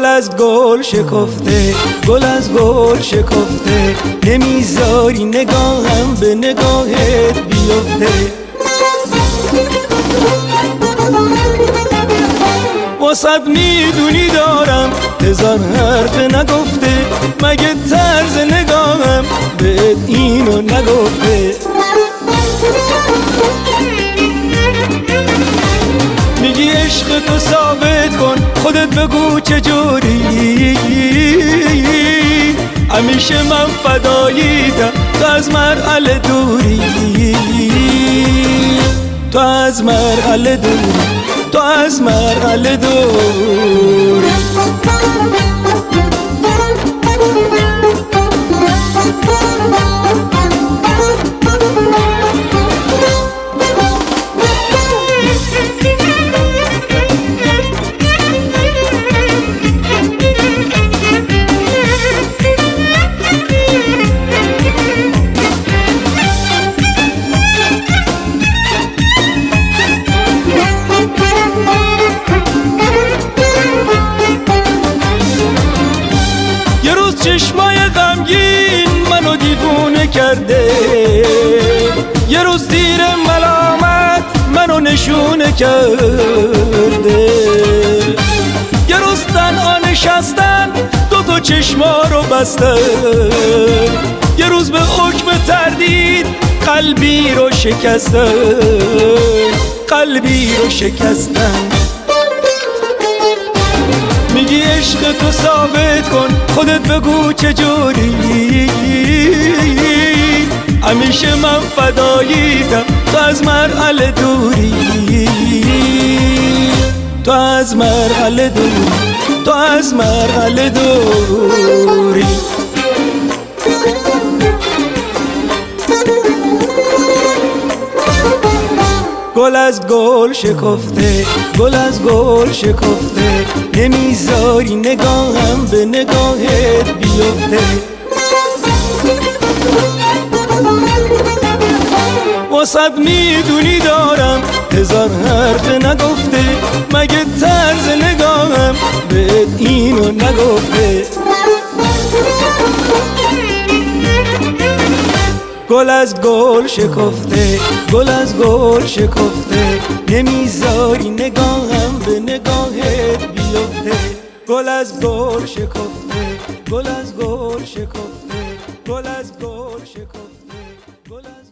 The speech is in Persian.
گل از گل شکفته، گل از گل شکفته، نمیذاری نگاهم به نگاهت بیفته. واسد میدونی دارم هزار حرف نگفته، مگه طرز نگاهم بهت اینو نگفته؟ میگی عشق تو ثابت کن، خودت بگو چجوری؟ همیشه من فداییدم، تو از مرحله دوری، تو از مرحله دوری، تو از مرحله دوری. چشمای غمگین منو دیوونه کرده، یه روز تیر ملامت منو نشونه کرده، یه روز تنها نشستن دوتا چشما رو بستن، یه روز به حکم تردید قلبی رو شکستن، قلبی رو شکستن. میگی عشق تو ثابت کن، خودت بگو چجوری؟ همیشه من فداییدم، تو از مرحله دوری، تو از مرحله دوری، تو از مرحله دوری. گل از گل شکفته، گل از گل شکفته، نمیذاری نگاهم به نگاهت بیفته. واسد میدونی دارم هزار حرف نگفته، مگه طرز نگاهم بهت اینو نگفته؟ گل از گل شکفته، گل از گل شکفته، نمیذاری نگاهم به نگاهت بیفته. گل از گل شکفته، گل از گل شکفته، گل از گل شکفته، گل از